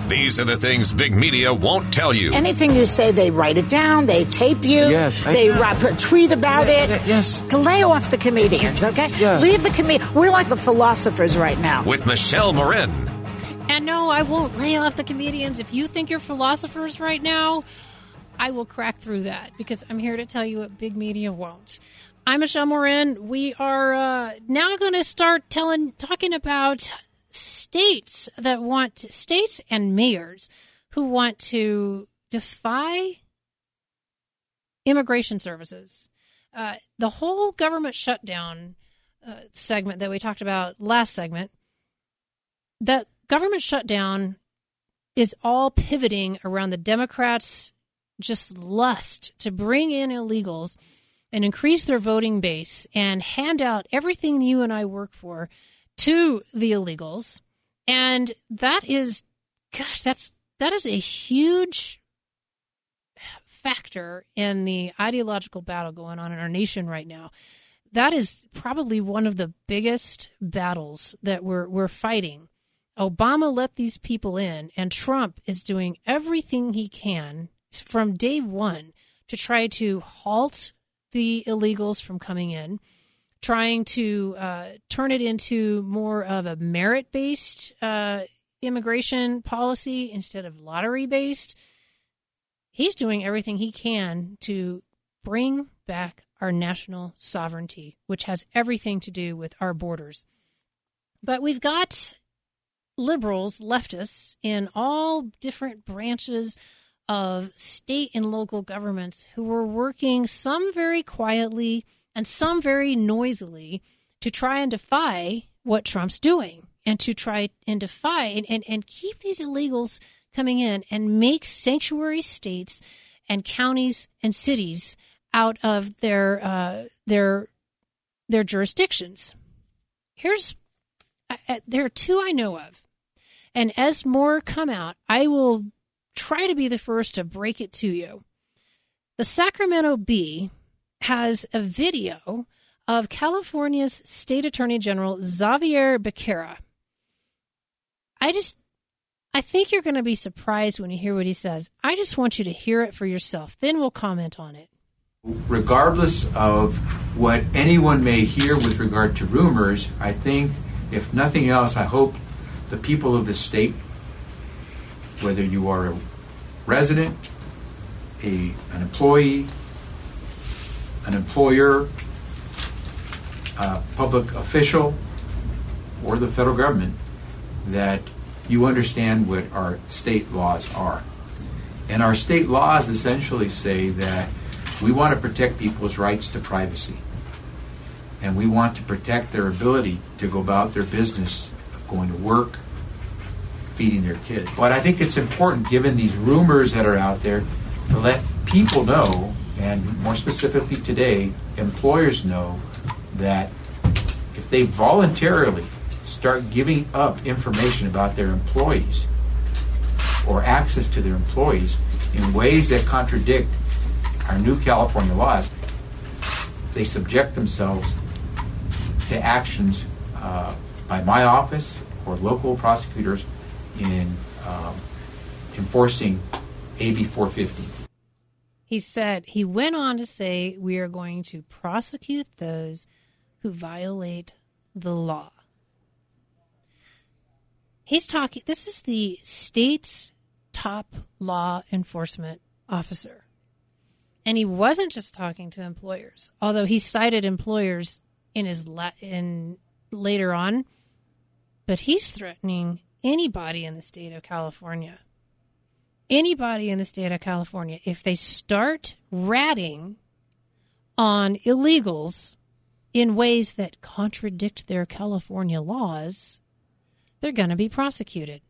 These are the things big media won't tell you. Anything you say, they write it down, they tape you, yes, they tweet about it. Yes. Lay off the comedians, okay? Yeah. Leave the comedians. We're like the philosophers right now. With Michelle Marin. And no, I won't lay off the comedians. If you think you're philosophers right now, I will crack through that because I'm here to tell you what big media won't. I'm Michelle Marin. We are now going to start talking about states and mayors who want to defy immigration services. The whole government shutdown segment that we talked about last segment, that government shutdown is all pivoting around the Democrats' just lust to bring in illegals and increase their voting base and hand out everything you and I work for to the illegals. And that is a huge factor in the ideological battle going on in our nation right now. That is probably one of the biggest battles that we're fighting. Obama let these people in, and Trump is doing everything he can from day one to try to halt the illegals from coming in, trying to turn it into more of a merit-based immigration policy instead of lottery-based. He's doing everything he can to bring back our national sovereignty, which has everything to do with our borders. But we've got liberals, leftists, in all different branches of state and local governments who are working, some very quietly and some very noisily, to try and defy what Trump's doing and to try and defy and keep these illegals coming in and make sanctuary states and counties and cities out of their jurisdictions. There are two I know of. And as more come out, I will try to be the first to break it to you. The Sacramento Bee has a video of California's State Attorney General Xavier Becerra. I think you're going to be surprised when you hear what he says. I just want you to hear it for yourself. Then we'll comment on it. Regardless of what anyone may hear with regard to rumors, I think, if nothing else, I hope the people of the state, whether you are a resident, an employee, an employer, a public official, or the federal government, that you understand what our state laws are. And our state laws essentially say that we want to protect people's rights to privacy. And we want to protect their ability to go about their business, going to work, feeding their kids. But I think it's important, given these rumors that are out there, to let people know, and more specifically today, employers know, that if they voluntarily start giving up information about their employees or access to their employees in ways that contradict our new California laws, they subject themselves to actions by my office or local prosecutors in enforcing AB 450. He went on to say, we are going to prosecute those who violate the law. This is the state's top law enforcement officer. And he wasn't just talking to employers, although he cited employers in later on, but he's threatening anybody in the state of California. Anybody in the state of California, if they start ratting on illegals in ways that contradict their California laws, they're going to be prosecuted.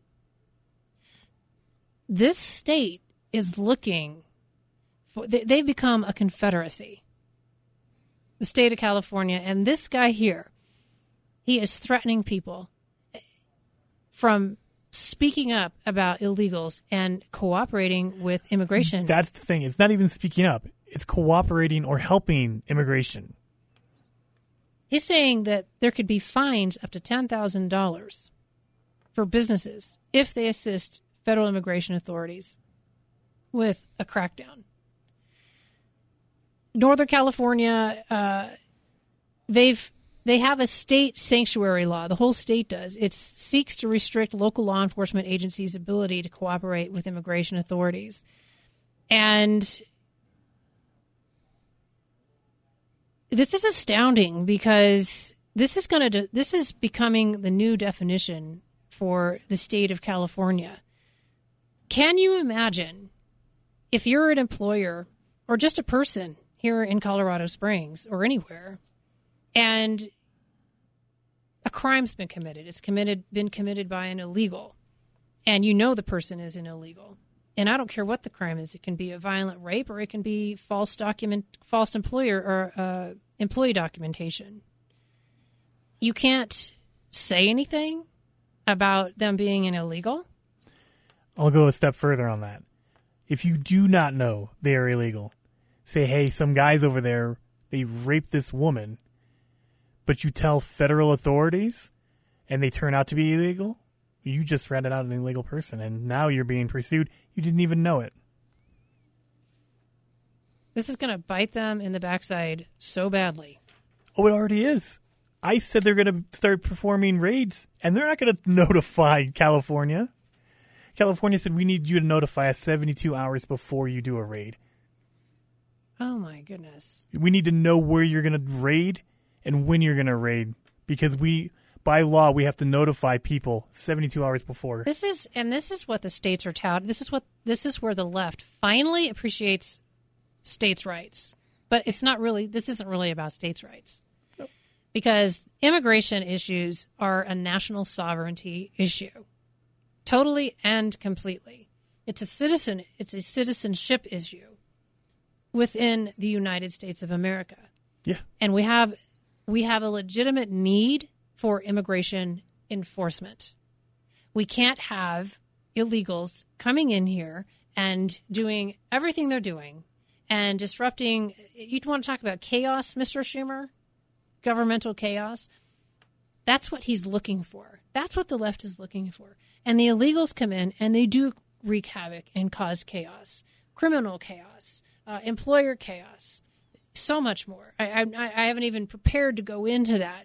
This state is looking for, they've become a confederacy. The state of California, and this guy here, he is threatening people from speaking up about illegals and cooperating with immigration. That's the thing. It's not even speaking up. It's cooperating or helping immigration. He's saying that there could be fines up to $10,000 for businesses if they assist federal immigration authorities with a crackdown. Northern California, they have a state sanctuary law. The whole state does. It seeks to restrict local law enforcement agencies' ability to cooperate with immigration authorities. And this is astounding because this is becoming the new definition for the state of California. Can you imagine if you're an employer or just a person here in Colorado Springs or anywhere, and a crime's been committed? It's been committed by an illegal, and you know the person is an illegal. And I don't care what the crime is. It can be a violent rape, or it can be false employer or employee documentation. You can't say anything about them being an illegal. I'll go a step further on that. If you do not know they are illegal, say, hey, some guys over there, they raped this woman, but you tell federal authorities and they turn out to be illegal, you just ratted out an illegal person, and now you're being pursued. You didn't even know it. This is going to bite them in the backside so badly. Oh, it already is. ICE said they're going to start performing raids, and they're not going to notify California. California said, we need you to notify us 72 hours before you do a raid. Oh, my goodness. We need to know where you're going to raid and when you're going to raid, because by law, we have to notify people 72 hours before. This is what the states are touting. This is where the left finally appreciates states' rights. But this isn't really about states' rights. Nope. Because immigration issues are a national sovereignty issue. Totally and completely. It's a citizenship issue within the United States of America. Yeah. And we have a legitimate need for immigration enforcement. We can't have illegals coming in here and doing everything they're doing and disrupting. You want to talk about chaos, Mr. Schumer? Governmental chaos? That's what he's looking for. That's what the left is looking for. And the illegals come in and they do wreak havoc and cause chaos, criminal chaos, employer chaos, so much more. I haven't even prepared to go into that.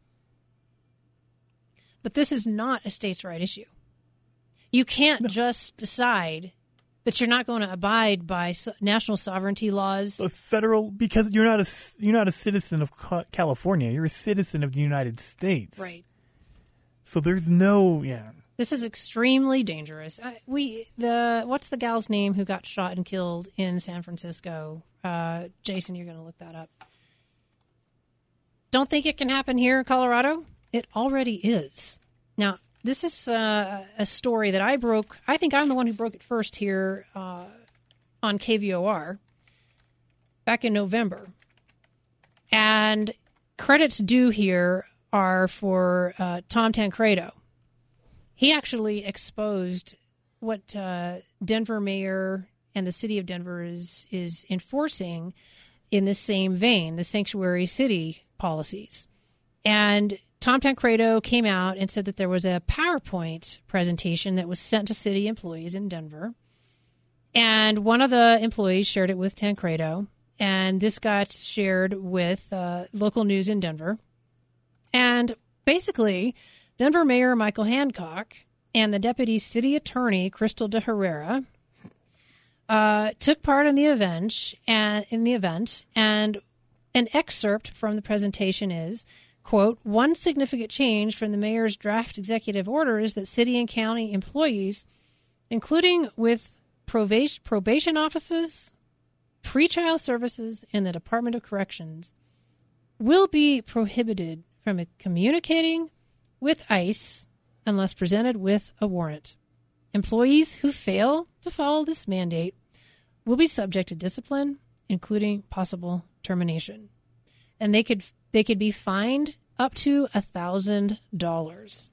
But this is not a states' right issue. You can't just decide that you're not going to abide by national sovereignty laws. Federal, because you're not a citizen of California. You're a citizen of the United States. Right. So there's no, This is extremely dangerous. What's the gal's name who got shot and killed in San Francisco? Jason, you're going to look that up. Don't think it can happen here in Colorado? It already is. Now, this is a story that I broke. I think I'm the one who broke it first here on KVOR back in November. And credits due here are for Tom Tancredo. He actually exposed what Denver mayor and the city of Denver is enforcing in the same vein, the sanctuary city policies. And Tom Tancredo came out and said that there was a PowerPoint presentation that was sent to city employees in Denver. And one of the employees shared it with Tancredo. And this got shared with local news in Denver. And basically, Denver Mayor Michael Hancock and the deputy city attorney, Crystal de Herrera, took part in the event. And an excerpt from the presentation is, quote, one significant change from the mayor's draft executive order is that city and county employees, including with probation offices, pretrial services, and the Department of Corrections, will be prohibited from communicating with ICE unless presented with a warrant. Employees who fail to follow this mandate will be subject to discipline, including possible termination. And they could be fined up to $1,000.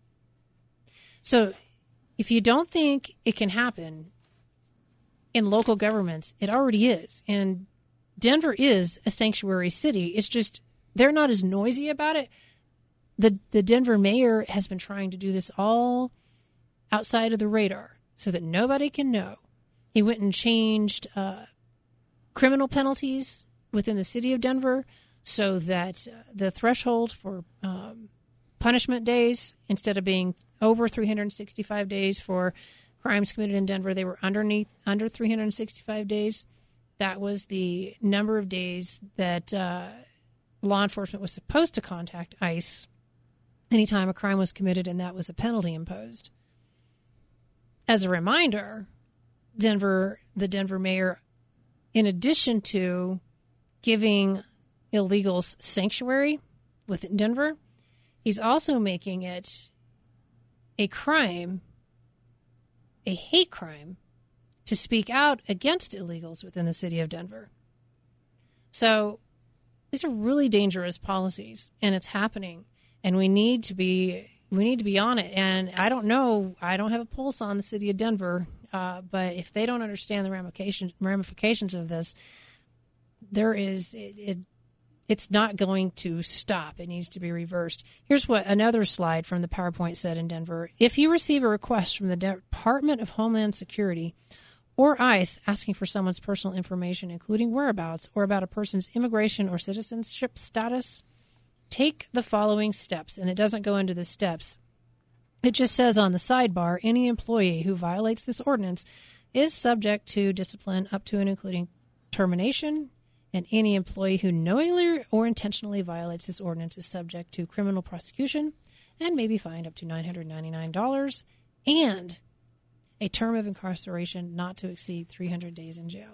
So if you don't think it can happen in local governments, it already is. And Denver is a sanctuary city. It's just they're not as noisy about it. The Denver mayor has been trying to do this all outside of the radar. so that nobody can know. He went and changed criminal penalties within the city of Denver so that the threshold for punishment days, instead of being over 365 days for crimes committed in Denver, they were under 365 days. That was the number of days that law enforcement was supposed to contact ICE anytime a crime was committed, and that was a penalty imposed. As a reminder, the Denver mayor, in addition to giving illegals sanctuary within Denver, he's also making it a crime, a hate crime, to speak out against illegals within the city of Denver. So these are really dangerous policies, and it's happening, and we need to be on it. And I don't know, I don't have a pulse on the city of Denver, but if they don't understand the ramifications of this, it's not going to stop. It needs to be reversed. Here's what another slide from the PowerPoint said in Denver. If you receive a request from the Department of Homeland Security or ICE asking for someone's personal information, including whereabouts or about a person's immigration or citizenship status, take the following steps. And it doesn't go into the steps. It just says on the sidebar, any employee who violates this ordinance is subject to discipline up to and including termination, and any employee who knowingly or intentionally violates this ordinance is subject to criminal prosecution and may be fined up to $999 and a term of incarceration not to exceed 300 days in jail.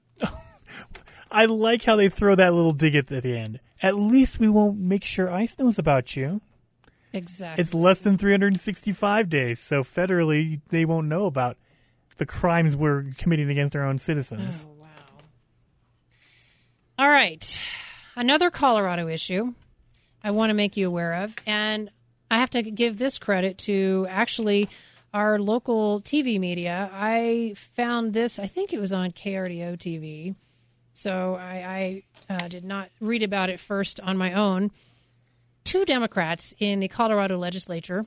I like how they throw that little dig at the end. At least we won't make sure ICE knows about you. Exactly. It's less than 365 days, so federally they won't know about the crimes we're committing against our own citizens. Oh, wow. All right. Another Colorado issue I want to make you aware of, and I have to give this credit to actually our local TV media. I found this, I think it was on KRDO TV, so I did not read about it first on my own. 2 Democrats in the Colorado legislature,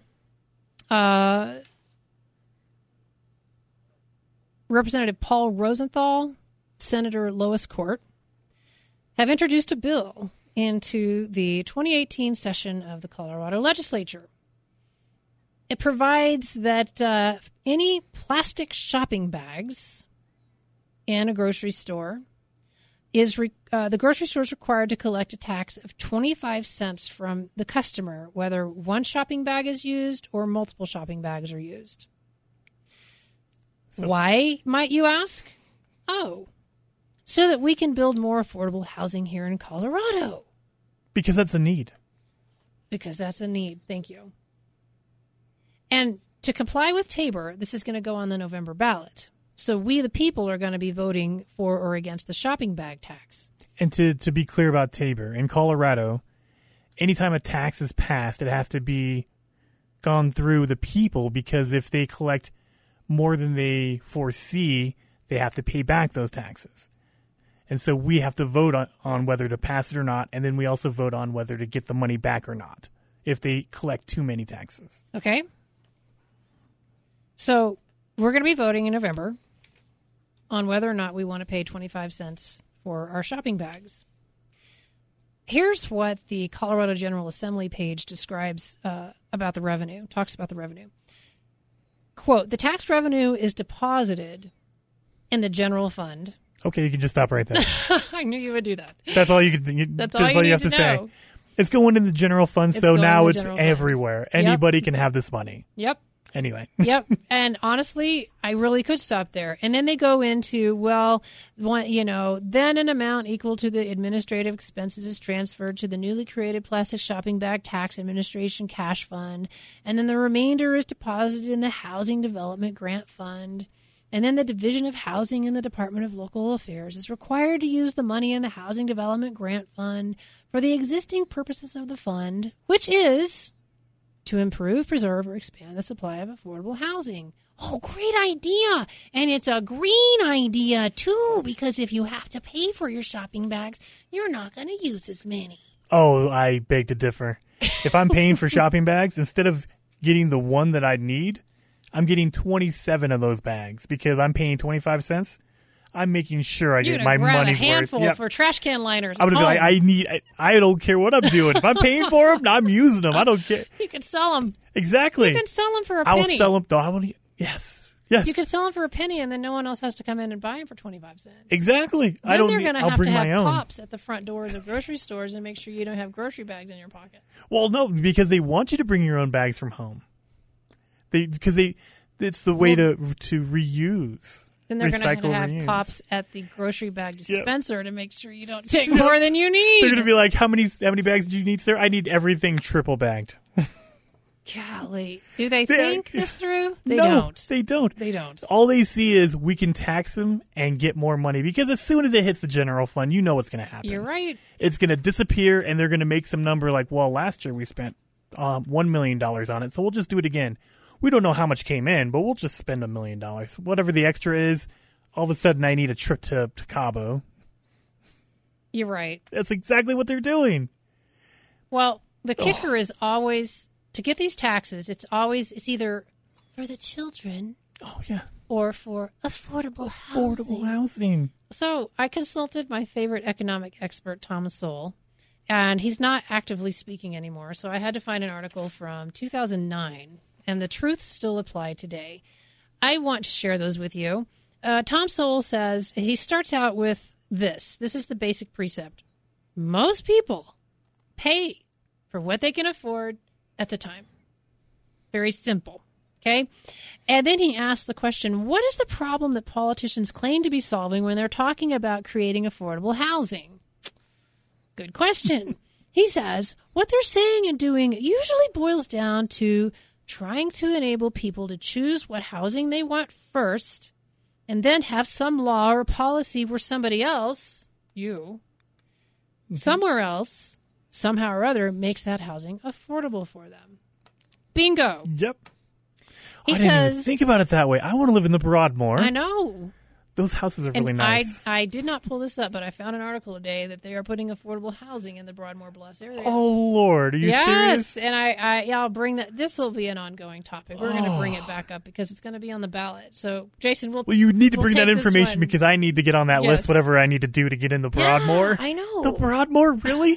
Representative Paul Rosenthal, Senator Lois Court, have introduced a bill into the 2018 session of the Colorado legislature. It provides that any plastic shopping bags in a grocery store the grocery store is required to collect a tax of 25 cents from the customer, whether one shopping bag is used or multiple shopping bags are used. So, why, might you ask? Oh, so that we can build more affordable housing here in Colorado. Because that's a need. Because that's a need. Thank you. And to comply with Tabor, this is going to go on the November ballot. So we, the people, are going to be voting for or against the shopping bag tax. And to be clear about Tabor, in Colorado, anytime a tax is passed, it has to be gone through the people, because if they collect more than they foresee, they have to pay back those taxes. And so we have to vote on whether to pass it or not, and then we also vote on whether to get the money back or not if they collect too many taxes. Okay. So we're going to be voting in November on whether or not we want to pay 25 cents for our shopping bags. Here's what the Colorado General Assembly page describes about the revenue, talks about the revenue. Quote, the tax revenue is deposited in the general fund. Okay, you can just stop right there. I knew you would do that. That's all you can. That's all you have to know. say. It's going in the general fund, so now it's everywhere. Yep. Anybody can have this money. Yep. Anyway. Yep. And honestly, I really could stop there. And then they go into, then an amount equal to the administrative expenses is transferred to the newly created plastic shopping bag tax administration cash fund. And then the remainder is deposited in the Housing Development Grant Fund. And then the Division of Housing in the Department of Local Affairs is required to use the money in the Housing Development Grant Fund for the existing purposes of the fund, which is to improve, preserve, or expand the supply of affordable housing. Oh, great idea. And it's a green idea, too, because if you have to pay for your shopping bags, you're not going to use as many. Oh, I beg to differ. If I'm paying for shopping bags, instead of getting the one that I need, I'm getting 27 of those bags because I'm paying 25 cents. I'm making sure I You're get gonna my grab money's a handful worth. Yep. for trash can liners. I'm going to be like, I don't care what I'm doing. If I'm paying for them, I'm using them. I don't care. You can sell them. Exactly. You can sell them for a I'll penny. sell them. No, I want to. Yes. You can sell them for a penny, and then no one else has to come in and buy them for 25 cents. Exactly. Then I don't. they're going to I'll have bring to have my own. cops at the front doors of grocery stores and make sure you don't have grocery bags in your pockets. Well, no, because they want you to bring your own bags from home. It's the way to reuse. Then they're going to Recycle, have reuse. cops at the grocery bag dispenser to make sure you don't take more than you need. They're going to be like, how many bags do you need, sir? I need everything triple bagged. Golly. Do they think this through? They No, don't. They don't. They don't. All they see is we can tax them and get more money because as soon as it hits the general fund, you know what's going to happen. You're right. It's going to disappear and they're going to make some number like, well, last year we spent $1 million on it, so we'll just do it again. We don't know how much came in, but we'll just spend $1 million. Whatever the extra is, all of a sudden I need a trip to Cabo. You're right. That's exactly what they're doing. Well, the kicker is always to get these taxes. It's either for the children Oh, yeah. or for affordable housing. Affordable housing. So I consulted my favorite economic expert, Thomas Sowell, and he's not actively speaking anymore. So I had to find an article from 2009, and the truths still apply today. I want to share those with you. Tom Sowell says, he starts out with this. This is the basic precept. Most people pay for what they can afford at the time. Very simple. Okay? And then he asks the question, what is the problem that politicians claim to be solving when they're talking about creating affordable housing? Good question. He says, what they're saying and doing usually boils down to trying to enable people to choose what housing they want first and then have some law or policy where somebody else, somewhere else, somehow or other, makes that housing affordable for them. Bingo. Yep. He I didn't even says, think about it that way. I want to live in the Broadmoor. I know. Those houses are really And nice. I did not pull this up, but I found an article today that they are putting affordable housing in the Broadmoor Bluffs area. Oh, Lord. Are you serious? Yes, and I'll bring that. This will be an ongoing topic. We're going to bring it back up because it's going to be on the ballot. So, Jason, Well, you need to we'll bring that take this information one. because I need to get on that Yes. list, whatever I need to do to get in the Broadmoor. Yeah, I know. The Broadmoor? Really?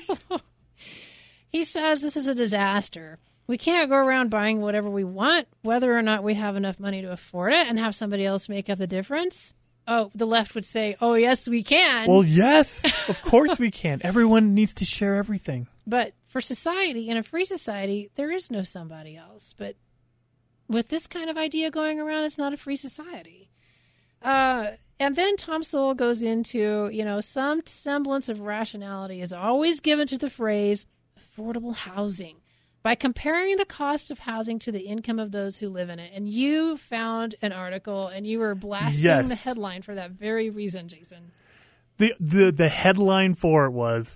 He says this is a disaster. We can't go around buying whatever we want, whether or not we have enough money to afford it, and have somebody else make up the difference. Oh, the left would say, oh, yes, we can. Well, yes. Of course we can. Everyone needs to share everything. But for society, in a free society, there is no somebody else. But with this kind of idea going around, it's not a free society. And then Tom Sowell goes into, some semblance of rationality is always given to the phrase affordable housing by comparing the cost of housing to the income of those who live in it. And you found an article and you were blasting Yes. the headline for that very reason, Jason. The headline for it was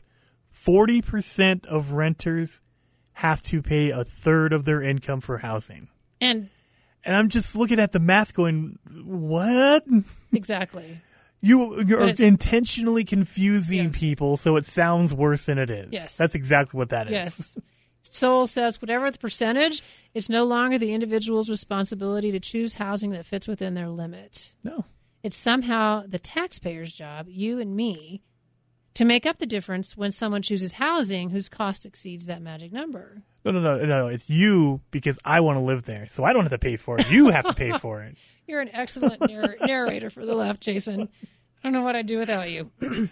40% of renters have to pay a third of their income for housing. And And I'm just looking at the math going, what? exactly. You're it's- intentionally confusing Yes. people so it sounds worse than it is. Yes. That's exactly what that is. Yes. Sowell says, whatever the percentage, it's no longer the individual's responsibility to choose housing that fits within their limit. No. It's somehow the taxpayer's job, you and me, to make up the difference when someone chooses housing whose cost exceeds that magic number. No. It's you because I want to live there. So I don't have to pay for it. You have to pay for it. You're an excellent narrator for the left, Jason. I don't know what I'd do without you.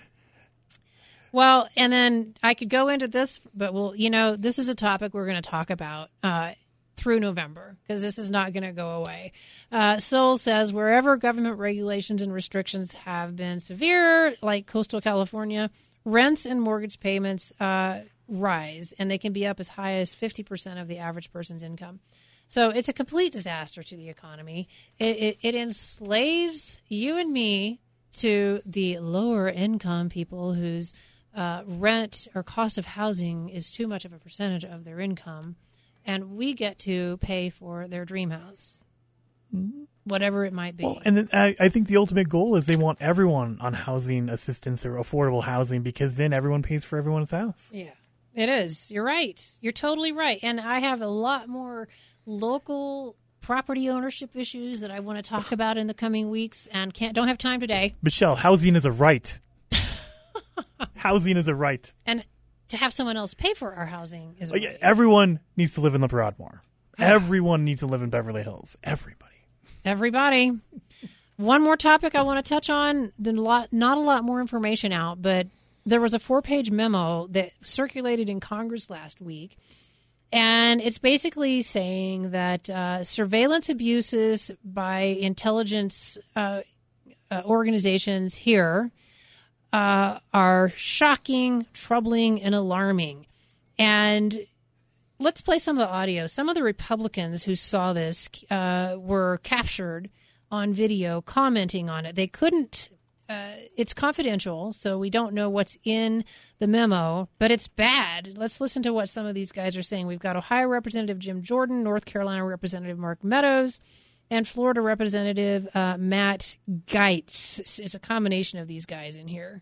Well, and then I could go into this, but this is a topic we're going to talk about through November because this is not going to go away. Sowell says wherever government regulations and restrictions have been severe, like coastal California, rents and mortgage payments rise, and they can be up as high as 50% of the average person's income. So it's a complete disaster to the economy. It enslaves you and me to the lower income people whose rent or cost of housing is too much of a percentage of their income, and we get to pay for their dream house, whatever it might be. Well, and then I think the ultimate goal is they want everyone on housing assistance or affordable housing because then everyone pays for everyone's house. Yeah, it is. You're right. You're totally right. And I have a lot more local property ownership issues that I want to talk about in the coming weeks and don't have time today. Michelle, housing is a right. Housing is a right. And to have someone else pay for our housing is a right. Everyone needs to live in the Broadmoor. Everyone needs to live in Beverly Hills. Everybody. One more topic I want to touch on. Not a lot more information out, but there was a 4-page memo that circulated in Congress last week, and it's basically saying that surveillance abuses by intelligence organizations here are shocking, troubling, and alarming. And let's play some of the audio. Some of the Republicans who saw this were captured on video commenting on it. They couldn't, it's confidential, so we don't know what's in the memo, but it's bad. Let's listen to what some of these guys are saying. We've got Ohio Representative Jim Jordan, North Carolina Representative Mark Meadows, and Florida Representative Matt Gaetz. It's a combination of these guys in here.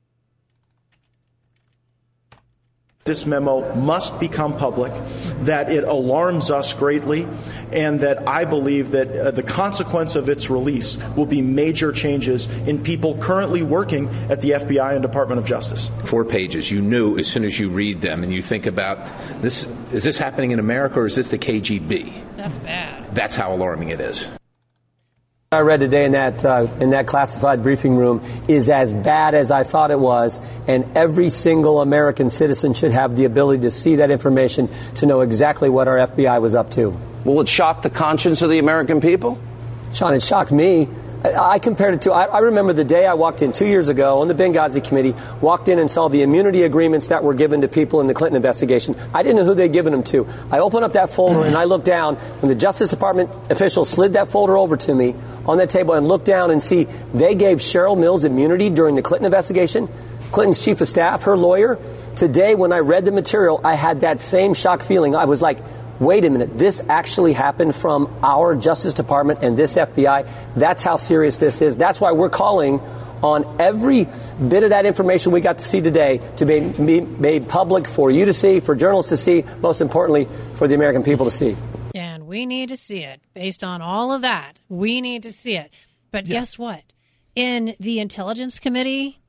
This memo must become public, that it alarms us greatly, and that I believe that the consequence of its release will be major changes in people currently working at the FBI and Department of Justice. 4 pages. You knew as soon as you read them and you think about this, is this happening in America or is this the KGB? That's bad. That's how alarming it is. I read today in that classified briefing room is as bad as I thought it was, and every single American citizen should have the ability to see that information to know exactly what our FBI was up to. Will it shock the conscience of the American people? Sean, it shocked me. I compared it to, I remember the day I walked in 2 years ago on the Benghazi committee, walked in and saw the immunity agreements that were given to people in the Clinton investigation. I didn't know who they'd given them to. I opened up that folder and I looked down when the Justice Department official slid that folder over to me on that table and looked down and see they gave Cheryl Mills immunity during the Clinton investigation. Clinton's chief of staff, her lawyer. Today, when I read the material, I had that same shock feeling. I was like, wait a minute, this actually happened from our Justice Department and this FBI. That's how serious this is. That's why we're calling on every bit of that information we got to see today to be made public for you to see, for journalists to see, most importantly, for the American people to see. And we need to see it. Based on all of that, we need to see it. But guess what? In the Intelligence Committee,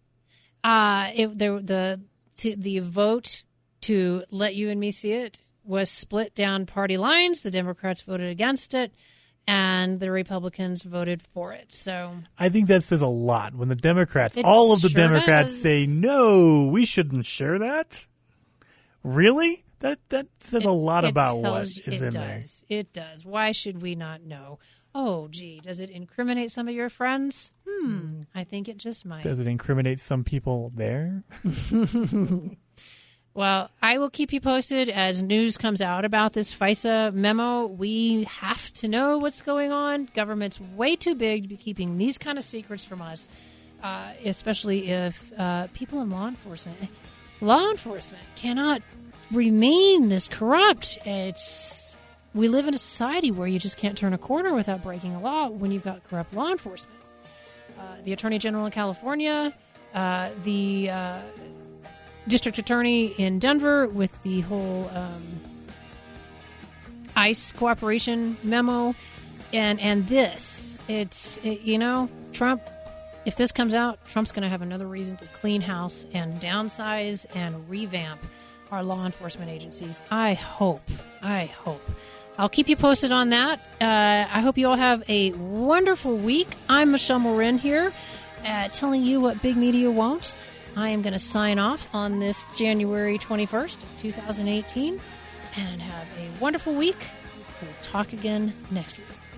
the vote to let you and me see it was split down party lines. The Democrats voted against it, and the Republicans voted for it. So I think that says a lot when the Democrats, all of the Democrats say, no, we shouldn't share that. Really? That says a lot about what is in there. It does. Why should we not know? Oh, gee, does it incriminate some of your friends? I think it just might. Does it incriminate some people there? Well, I will keep you posted as news comes out about this FISA memo. We have to know what's going on. Government's way too big to be keeping these kind of secrets from us, especially if people in law enforcement cannot remain this corrupt. We live in a society where you just can't turn a corner without breaking a law when you've got corrupt law enforcement. The Attorney General in California, the District Attorney in Denver with the whole ICE cooperation memo, and this, Trump, if this comes out, Trump's going to have another reason to clean house and downsize and revamp our law enforcement agencies. I hope. I'll keep you posted on that. I hope you all have a wonderful week. I'm Michelle Morin here, telling you what big media won't. I am going to sign off on this January 21st, 2018, and have a wonderful week. We'll talk again next week.